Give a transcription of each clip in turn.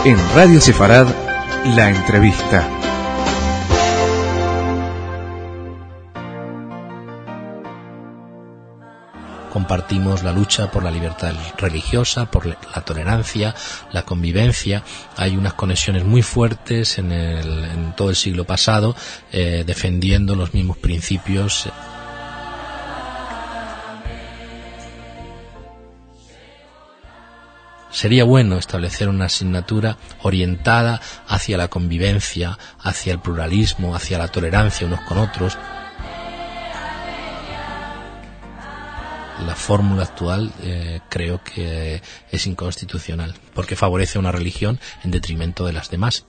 En Radio Sefarad, la entrevista. Compartimos la lucha por la libertad religiosa, por la tolerancia, la convivencia. Hay unas conexiones muy fuertes en todo el siglo pasado, defendiendo los mismos principios. Sería bueno establecer una asignatura orientada hacia la convivencia, hacia el pluralismo, hacia la tolerancia unos con otros. La fórmula actual creo que es inconstitucional, porque favorece una religión en detrimento de las demás.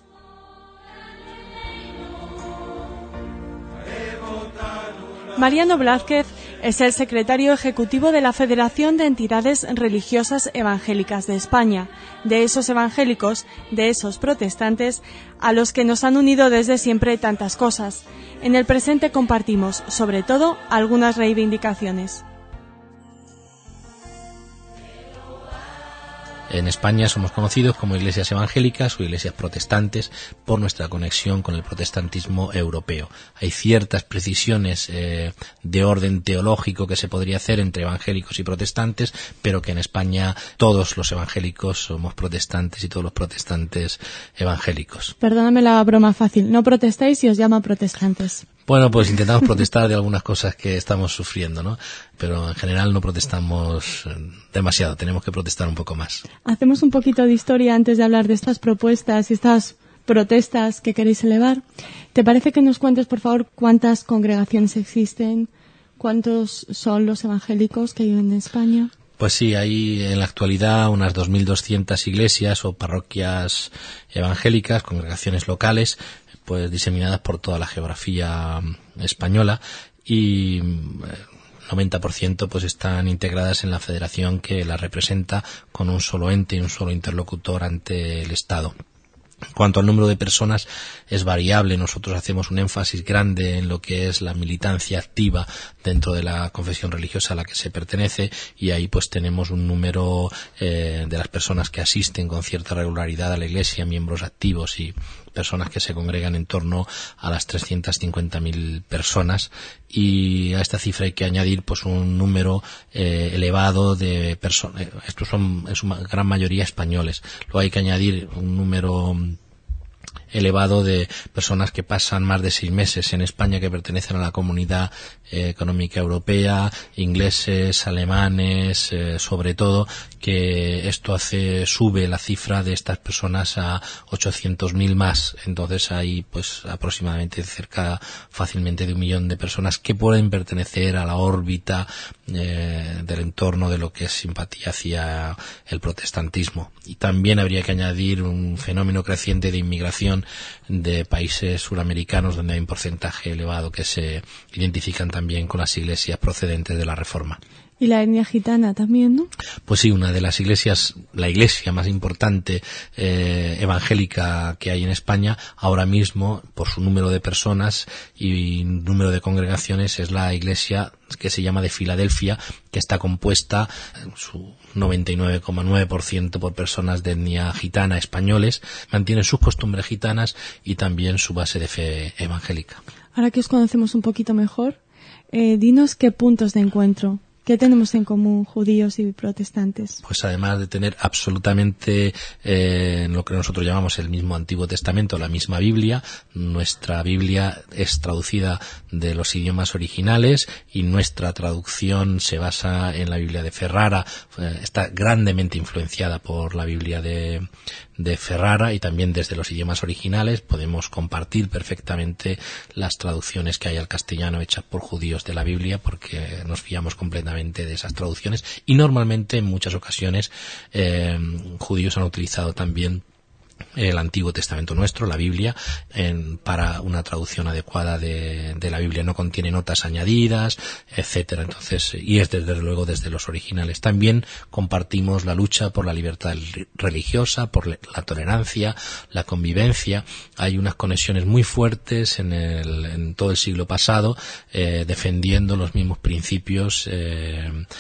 Mariano Blázquez es el secretario ejecutivo de la Federación de Entidades Religiosas Evangélicas de España, de esos evangélicos, de esos protestantes, a los que nos han unido desde siempre tantas cosas. En el presente compartimos, sobre todo, algunas reivindicaciones. En España somos conocidos como iglesias evangélicas o iglesias protestantes por nuestra conexión con el protestantismo europeo. Hay ciertas precisiones de orden teológico que se podría hacer entre evangélicos y protestantes, pero que en España todos los evangélicos somos protestantes y todos los protestantes evangélicos. Perdóname la broma fácil, no protestáis y os llaman protestantes. Bueno, pues intentamos protestar de algunas cosas que estamos sufriendo, ¿no? Pero en general no protestamos demasiado, tenemos que protestar un poco más. Hacemos un poquito de historia antes de hablar de estas propuestas y estas protestas que queréis elevar. ¿Te parece que nos cuentes, por favor, cuántas congregaciones existen, cuántos son los evangélicos que hay en España? Pues sí, hay en la actualidad unas 2.200 iglesias o parroquias evangélicas, congregaciones locales, pues diseminadas por toda la geografía española, y 90% pues están integradas en la federación que las representa, con un solo ente y un solo interlocutor ante el Estado. En cuanto al número de personas, es variable. Nosotros hacemos un énfasis grande en lo que es la militancia activa dentro de la confesión religiosa a la que se pertenece, y ahí pues tenemos un número de las personas que asisten con cierta regularidad a la iglesia, miembros activos y personas que se congregan en torno a las 350.000 personas, y a esta cifra hay que añadir pues un número elevado de personas. Estos son en su gran mayoría españoles. Luego hay que añadir un número elevado de personas que pasan más de 6 meses en España, que pertenecen a la Comunidad Económica Europea, ingleses, alemanes, sobre todo, que esto sube la cifra de estas personas a 800.000 más. Entonces hay pues aproximadamente cerca fácilmente de 1 millón de personas que pueden pertenecer a la órbita del entorno de lo que es simpatía hacia el protestantismo. Y también habría que añadir un fenómeno creciente de inmigración de países suramericanos, donde hay un porcentaje elevado que se identifican también con las iglesias procedentes de la Reforma. Y la etnia gitana también, ¿no? Pues sí, una de las iglesias, la iglesia más importante evangélica que hay en España ahora mismo, por su número de personas y número de congregaciones, es la iglesia que se llama de Filadelfia, que está compuesta su 99,9% por personas de etnia gitana españoles. Mantienen sus costumbres gitanas y también su base de fe evangélica. Ahora que os conocemos un poquito mejor, dinos qué puntos de encuentro. ¿Qué tenemos en común judíos y protestantes? Pues además de tener absolutamente lo que nosotros llamamos el mismo Antiguo Testamento, la misma Biblia, nuestra Biblia es traducida de los idiomas originales y nuestra traducción se basa en la Biblia de Ferrara. Está grandemente influenciada por la Biblia de Ferrara, y también desde los idiomas originales podemos compartir perfectamente las traducciones que hay al castellano hechas por judíos de la Biblia, porque nos fiamos completamente de esas traducciones, y normalmente en muchas ocasiones judíos han utilizado también el Antiguo Testamento nuestro, la Biblia, para una traducción adecuada de la Biblia. No contiene notas añadidas, etcétera. Entonces, y es desde luego desde los originales. También compartimos la lucha por la libertad religiosa, por la tolerancia, la convivencia. Hay unas conexiones muy fuertes en todo el siglo pasado, defendiendo los mismos principios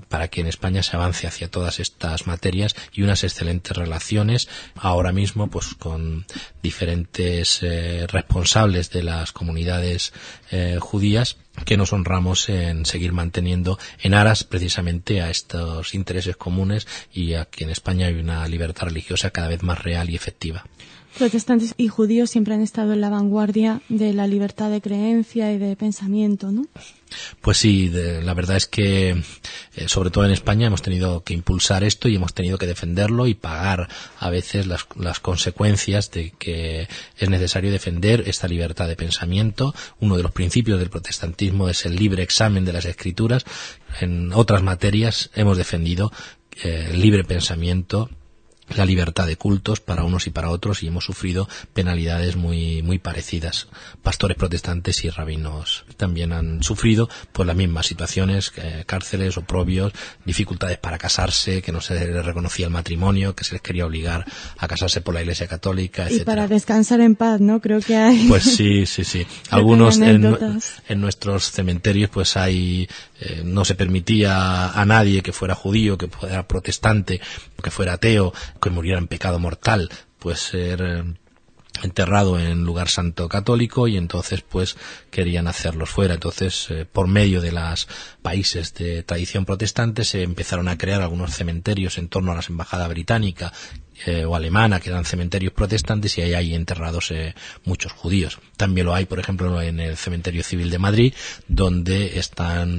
para que en España se avance hacia todas estas materias y unas excelentes relaciones ahora mismo pues con diferentes responsables de las comunidades judías, que nos honramos en seguir manteniendo en aras precisamente a estos intereses comunes y a que en España hay una libertad religiosa cada vez más real y efectiva. Protestantes y judíos siempre han estado en la vanguardia de la libertad de creencia y de pensamiento, ¿no? Pues sí, la verdad es que sobre todo en España hemos tenido que impulsar esto y hemos tenido que defenderlo y pagar a veces las consecuencias de que es necesario defender esta libertad de pensamiento. Uno de los principios del protestantismo es el libre examen de las Escrituras. En otras materias hemos defendido el libre pensamiento, la libertad de cultos para unos y para otros, y hemos sufrido penalidades muy parecidas. Pastores protestantes y rabinos también han sufrido pues las mismas situaciones, cárceles, oprobios, dificultades para casarse, que no se les reconocía el matrimonio, que se les quería obligar a casarse por la Iglesia Católica, etcétera. Y para descansar en paz, ¿no? Creo que hay. Pues sí. Algunos en nuestros cementerios pues hay no se permitía a nadie que fuera judío, que fuera protestante, que fuera ateo, que muriera en pecado mortal, pues ser enterrado en lugar santo católico, y entonces pues querían hacerlos fuera. Entonces por medio de los países de tradición protestante se empezaron a crear algunos cementerios en torno a las embajadas británica o alemana, que eran cementerios protestantes, y ahí hay enterrados muchos judíos. También lo hay, por ejemplo, en el Cementerio Civil de Madrid, donde están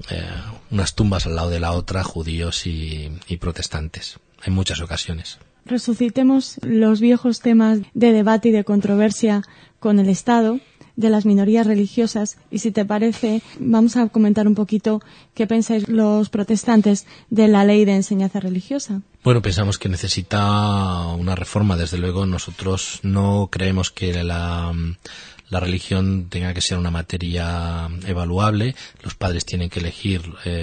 unas tumbas al lado de la otra, judíos y protestantes, en muchas ocasiones. Resucitemos los viejos temas de debate y de controversia con el Estado, de las minorías religiosas, y si te parece vamos a comentar un poquito qué pensáis los protestantes de la ley de enseñanza religiosa. Bueno, pensamos que necesita una reforma. Desde luego nosotros no creemos que la religión tenga que ser una materia evaluable. Los padres tienen que elegir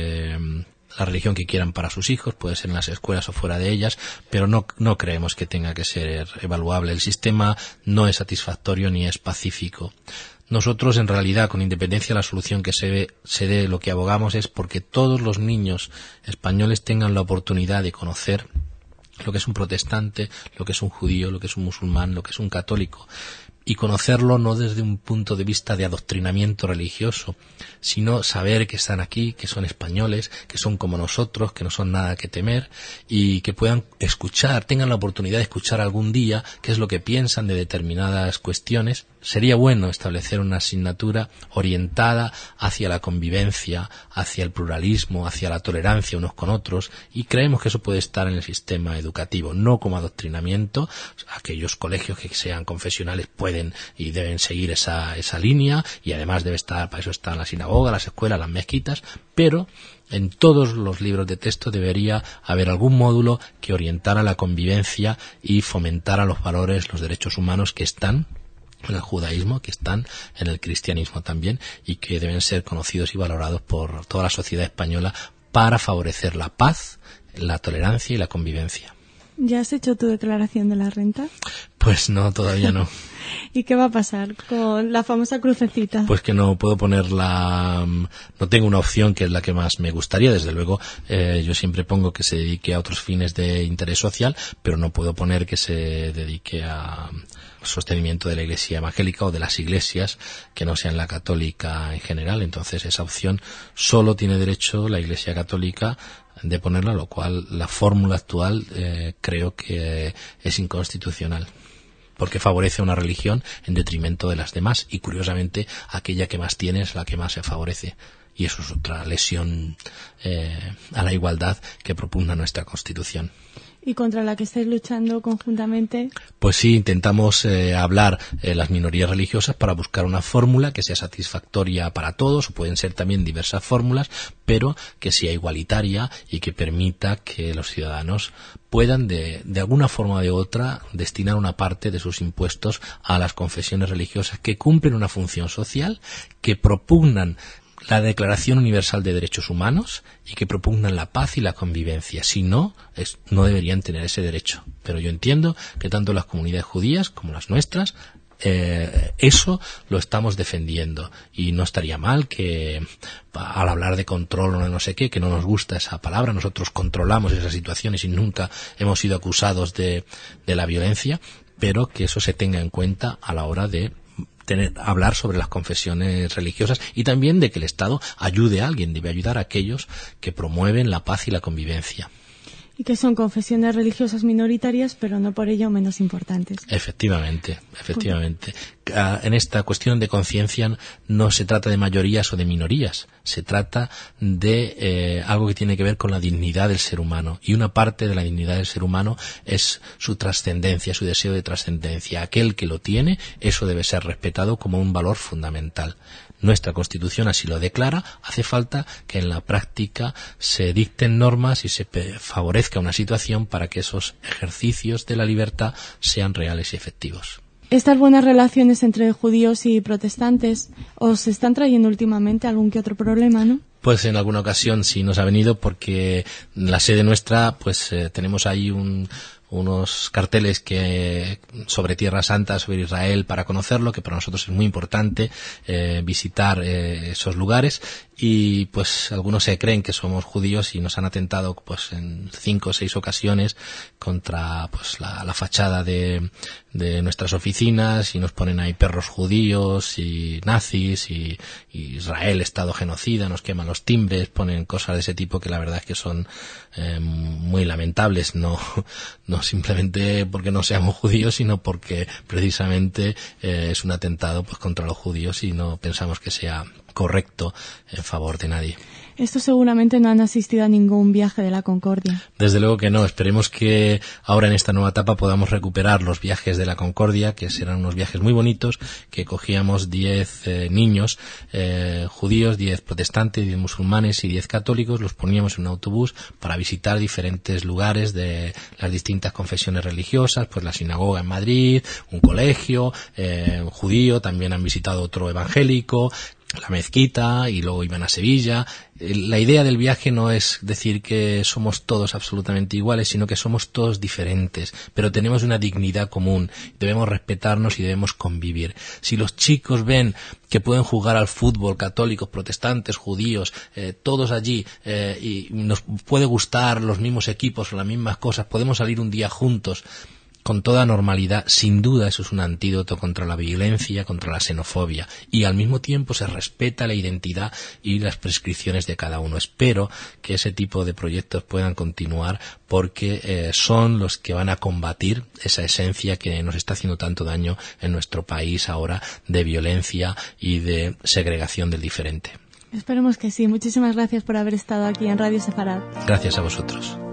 la religión que quieran para sus hijos, puede ser en las escuelas o fuera de ellas, pero no creemos que tenga que ser evaluable. El sistema no es satisfactorio ni es pacífico. Nosotros, en realidad, con independencia de la solución que se dé, lo que abogamos es porque todos los niños españoles tengan la oportunidad de conocer lo que es un protestante, lo que es un judío, lo que es un musulmán, lo que es un católico, y conocerlo no desde un punto de vista de adoctrinamiento religioso, sino saber que están aquí, que son españoles, que son como nosotros, que no son nada que temer, y que puedan escuchar, tengan la oportunidad de escuchar algún día qué es lo que piensan de determinadas cuestiones. Sería bueno establecer una asignatura orientada hacia la convivencia, hacia el pluralismo, hacia la tolerancia unos con otros, y creemos que eso puede estar en el sistema educativo, no como adoctrinamiento. Aquellos colegios que sean confesionales pueden y deben seguir esa línea, y además para eso están las sinagogas, las escuelas, las mezquitas, pero en todos los libros de texto debería haber algún módulo que orientara la convivencia y fomentara los valores, los derechos humanos que están en el judaísmo, que están en el cristianismo también, y que deben ser conocidos y valorados por toda la sociedad española para favorecer la paz, la tolerancia y la convivencia. ¿Ya has hecho tu declaración de la renta? Pues no, todavía no. ¿Y qué va a pasar con la famosa crucecita? Pues que no puedo ponerla, no tengo una opción que es la que más me gustaría. Desde luego, yo siempre pongo que se dedique a otros fines de interés social, pero no puedo poner que se dedique a sostenimiento de la Iglesia evangélica o de las iglesias que no sean la católica en general. Entonces esa opción solo tiene derecho la Iglesia católica de ponerla, lo cual la fórmula actual creo que es inconstitucional, porque favorece una religión en detrimento de las demás, y curiosamente aquella que más tiene es la que más se favorece, y eso es otra lesión a la igualdad que propugna nuestra Constitución. ¿Y contra la que estáis luchando conjuntamente? Pues sí, intentamos hablar las minorías religiosas para buscar una fórmula que sea satisfactoria para todos, o pueden ser también diversas fórmulas, pero que sea igualitaria y que permita que los ciudadanos puedan de alguna forma o de otra destinar una parte de sus impuestos a las confesiones religiosas que cumplen una función social, que propugnan la Declaración Universal de Derechos Humanos y que propugnan la paz y la convivencia. Si no, no deberían tener ese derecho. Pero yo entiendo que tanto las comunidades judías como las nuestras Eso lo estamos defendiendo, y no estaría mal que al hablar de control o de no sé qué, que no nos gusta esa palabra, nosotros controlamos esas situaciones y nunca hemos sido acusados de la violencia, pero que eso se tenga en cuenta a la hora de hablar sobre las confesiones religiosas, y también de que el Estado ayude a alguien, debe ayudar a aquellos que promueven la paz y la convivencia. Y que son confesiones religiosas minoritarias, pero no por ello menos importantes. Efectivamente. En esta cuestión de conciencia no se trata de mayorías o de minorías, se trata de algo que tiene que ver con la dignidad del ser humano, y una parte de la dignidad del ser humano es su trascendencia, su deseo de trascendencia. Aquel que lo tiene, eso debe ser respetado como un valor fundamental. Nuestra Constitución así lo declara. Hace falta que en la práctica se dicten normas y se favorezca una situación para que esos ejercicios de la libertad sean reales y efectivos. Estas buenas relaciones entre judíos y protestantes os están trayendo últimamente algún que otro problema, ¿no? Pues en alguna ocasión sí nos ha venido, porque en la sede nuestra pues tenemos ahí unos carteles que sobre Tierra Santa, sobre Israel, para conocerlo, que para nosotros es muy importante visitar esos lugares, y pues algunos se creen que somos judíos y nos han atentado pues en 5 o 6 ocasiones contra pues la fachada de nuestras oficinas, y nos ponen ahí perros judíos y nazis y Israel, Estado genocida, nos queman los timbres, ponen cosas de ese tipo que la verdad es que son muy lamentables, no simplemente porque no seamos judíos, sino porque precisamente es un atentado pues contra los judíos, y no pensamos que sea correcto en favor de nadie. Estos seguramente no han asistido a ningún viaje de la Concordia. Desde luego que no. Esperemos que ahora en esta nueva etapa podamos recuperar los viajes de la Concordia, que serán unos viajes muy bonitos, que cogíamos 10 niños judíos, 10 protestantes, 10 musulmanes y 10 católicos, los poníamos en un autobús para visitar diferentes lugares de las distintas confesiones religiosas, pues la sinagoga en Madrid, un colegio, un judío, también han visitado otro evangélico, la mezquita, y luego iban a Sevilla. La idea del viaje no es decir que somos todos absolutamente iguales, sino que somos todos diferentes, pero tenemos una dignidad común, debemos respetarnos y debemos convivir. Si los chicos ven que pueden jugar al fútbol, católicos, protestantes, judíos, todos allí, y nos puede gustar los mismos equipos o las mismas cosas, podemos salir un día juntos con toda normalidad, sin duda eso es un antídoto contra la violencia, contra la xenofobia, y al mismo tiempo se respeta la identidad y las prescripciones de cada uno. Espero que ese tipo de proyectos puedan continuar, porque son los que van a combatir esa esencia que nos está haciendo tanto daño en nuestro país ahora, de violencia y de segregación del diferente. Esperemos que sí. Muchísimas gracias por haber estado aquí en Radio Sefarad. Gracias a vosotros.